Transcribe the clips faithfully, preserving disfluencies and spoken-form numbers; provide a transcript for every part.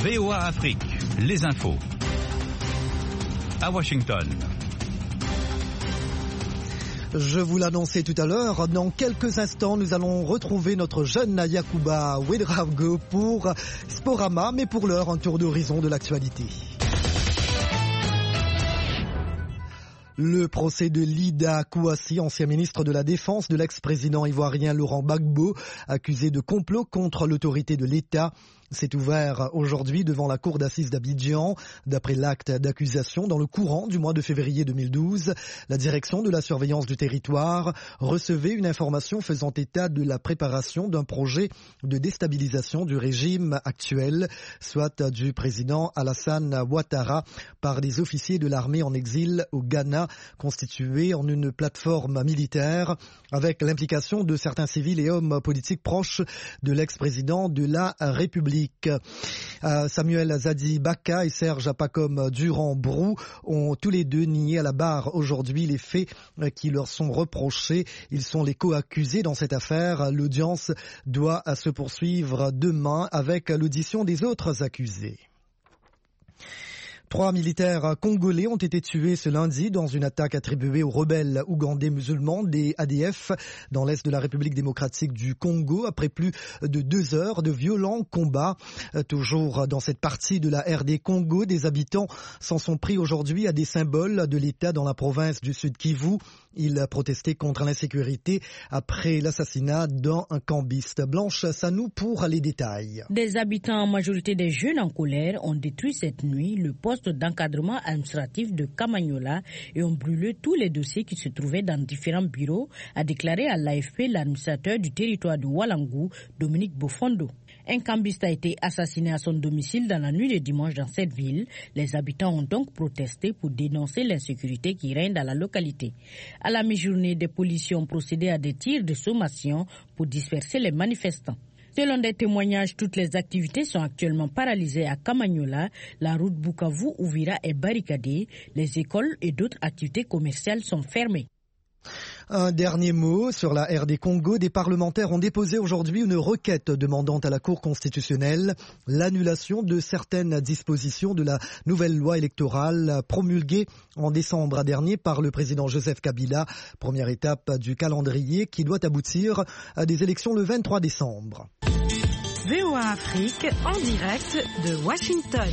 V O A Afrique, les infos. À Washington. Je vous l'annonçais tout à l'heure, dans quelques instants, nous allons retrouver notre jeune Yacouba Ouedraogo pour Sporama, mais pour l'heure, un tour d'horizon de l'actualité. Le procès de Lida Kouassi, ancien ministre de la Défense de l'ex-président ivoirien Laurent Gbagbo, accusé de complot contre l'autorité de l'État, s'est ouvert aujourd'hui devant la cour d'assises d'Abidjan. D'après l'acte d'accusation, dans le courant du mois de février deux mille douze, la direction de la surveillance du territoire recevait une information faisant état de la préparation d'un projet de déstabilisation du régime actuel, soit du président Alassane Ouattara, par des officiers de l'armée en exil au Ghana, constitués en une plateforme militaire avec l'implication de certains civils et hommes politiques proches de l'ex-président de la République. Euh, Samuel Zadi Baka et Serge Apacom Durand-Brou ont tous les deux nié à la barre aujourd'hui les faits qui leur sont reprochés. Ils sont les co-accusés dans cette affaire. L'audience doit se poursuivre demain avec l'audition des autres accusés. Trois militaires congolais ont été tués ce lundi dans une attaque attribuée aux rebelles ougandais musulmans des A D F dans l'est de la République démocratique du Congo après plus de deux heures de violents combats. Toujours dans cette partie de la R D Congo, des habitants s'en sont pris aujourd'hui à des symboles de l'État dans la province du Sud Kivu. Ils protestaient contre l'insécurité après l'assassinat d'un cambiste. Blanche Sanou pour les détails. Des habitants, en majorité des jeunes en colère, ont détruit cette nuit le poste d'encadrement administratif de Kamanyola et ont brûlé tous les dossiers qui se trouvaient dans différents bureaux, a déclaré à l'A F P l'administrateur du territoire de Walangou, Dominique Bofondo. Un cambiste a été assassiné à son domicile dans la nuit de dimanche dans cette ville. Les habitants ont donc protesté pour dénoncer l'insécurité qui règne dans la localité. À la mi-journée, des policiers ont procédé à des tirs de sommation pour disperser les manifestants. Selon des témoignages, toutes les activités sont actuellement paralysées à Kamanyola. La route Bukavu-Ouvira est barricadée. Les écoles et d'autres activités commerciales sont fermées. Un dernier mot sur la R D Congo. Des parlementaires ont déposé aujourd'hui une requête demandant à la Cour constitutionnelle l'annulation de certaines dispositions de la nouvelle loi électorale promulguée en décembre dernier par le président Joseph Kabila. Première étape du calendrier qui doit aboutir à des élections le vingt-trois décembre. V O A Afrique en direct de Washington.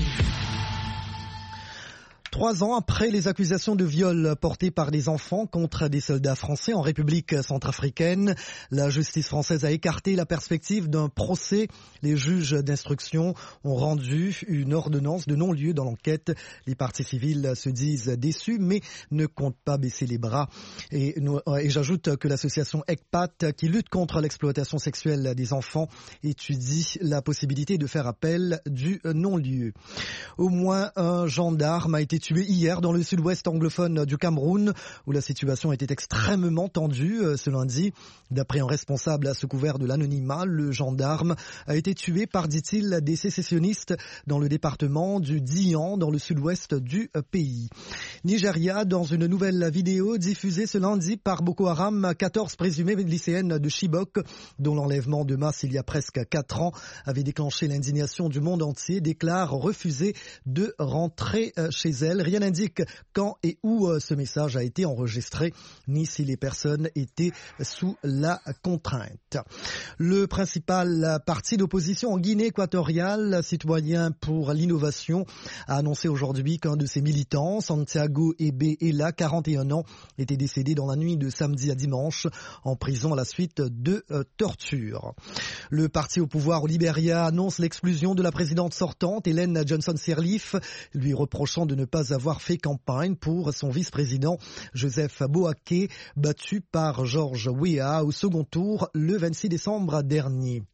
Trois ans après les accusations de viol portées par des enfants contre des soldats français en République centrafricaine, la justice française a écarté la perspective d'un procès. Les juges d'instruction ont rendu une ordonnance de non-lieu dans l'enquête. Les parties civiles se disent déçues mais ne comptent pas baisser les bras. Et, et j'ajoute que l'association ECPAT, qui lutte contre l'exploitation sexuelle des enfants, étudie la possibilité de faire appel du non-lieu. Au moins un gendarme a été tué hier dans le sud-ouest anglophone du Cameroun, où la situation était extrêmement tendue ce lundi. D'après un responsable à ce couvert de l'anonymat, le gendarme a été tué par, dit-il, des sécessionnistes dans le département du Dian, dans le sud-ouest du pays. Nigeria, dans une nouvelle vidéo diffusée ce lundi par Boko Haram, quatorze présumées lycéennes de Chibok, dont l'enlèvement de masse il y a presque quatre ans avait déclenché l'indignation du monde entier, déclarent refuser de rentrer chez elles. Rien n'indique quand et où ce message a été enregistré, ni si les personnes étaient sous la contrainte. Le principal parti d'opposition en Guinée équatoriale, Citoyens pour l'innovation, a annoncé aujourd'hui qu'un de ses militants, Santiago Ebe Ela, quarante et un ans, était décédé dans la nuit de samedi à dimanche en prison à la suite de euh, tortures. Le parti au pouvoir au Libéria annonce l'exclusion de la présidente sortante, Ellen Johnson Sirleaf, lui reprochant de ne pas avoir fait campagne pour son vice-président Joseph Boaké, battu par George Weah au second tour le vingt-six décembre dernier.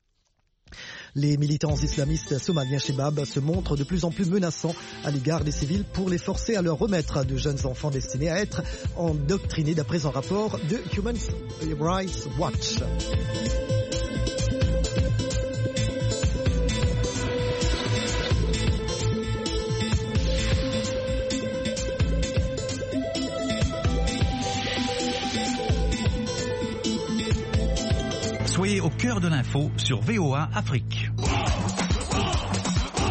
Les militants islamistes somaliens Shebab se montrent de plus en plus menaçants à l'égard des civils pour les forcer à leur remettre de jeunes enfants destinés à être endoctrinés d'après un rapport de Human Rights Watch. Soyez au cœur de l'info sur V O A Afrique.